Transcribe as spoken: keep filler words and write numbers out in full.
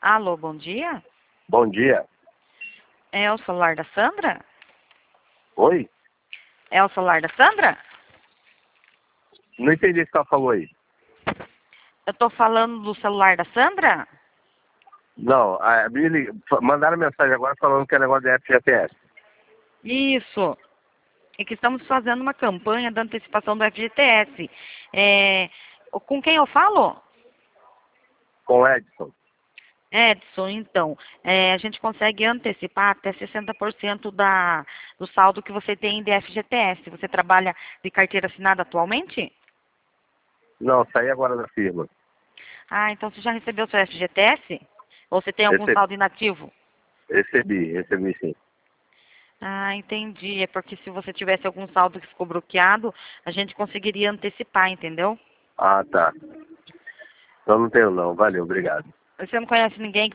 Alô, bom dia? Bom dia. É o celular da Sandra? Oi? É o celular da Sandra? Não entendi o que ela falou aí. Eu tô falando do celular da Sandra? Não, a, me li- mandaram mensagem agora falando que é negócio de F G T S. Isso. É que estamos fazendo uma campanha da antecipação do F G T S. É, com quem eu falo? Com o Edson. Edson, então, é, a gente consegue antecipar até sessenta por cento da, do saldo que você tem de F G T S. Você trabalha de carteira assinada atualmente? Não, saí agora da firma. Ah, então você já recebeu seu F G T S? Ou você tem algum Recebi, saldo inativo? recebi, recebi sim. Ah, entendi. É porque se você tivesse algum saldo que ficou bloqueado, a gente conseguiria antecipar, entendeu? Ah, tá. Então não tenho não. Valeu, obrigado. Você não conhece ninguém